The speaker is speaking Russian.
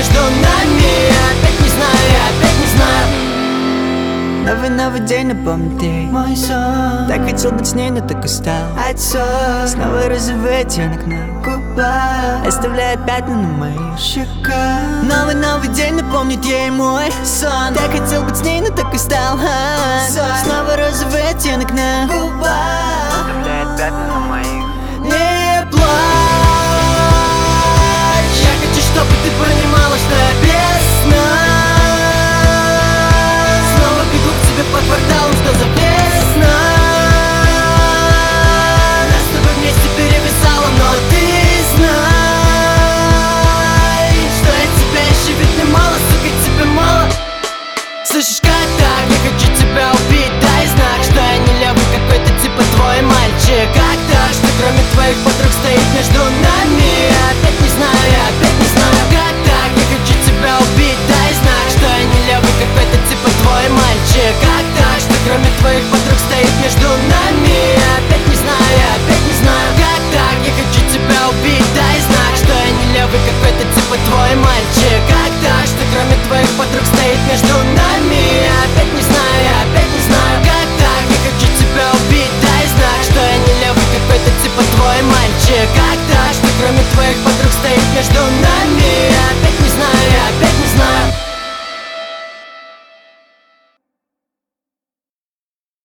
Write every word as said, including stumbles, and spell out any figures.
между нами. Опять не знаю, я опять не знаю. Новый-новый день, напомни ты мой сон. Так хотел быть с ней, но так устал от сон. Снова розовый оттенок на губах, оставляя пятна на моих щеках. Новый-новый день напомнит ей мой сон. Так хотел быть с ней, но так устал от сон. Снова розовый оттенок на губах, оставляет пятна на моих. Не плачь, я хочу, чтобы ты понимала, что я без сна. Снова бегу к тебе по кварталам, что за весна. Нас с тобой вместе переписала, но ты знай, что я тебя еще ведь не мало, сука, тебе мало. Слышишь, как так? Я хочу тебя убить, дай знак, что я не левый какой-то типа твой мальчик. Как так, что кроме твоих подруг стоит между нами? Опять не знаю, я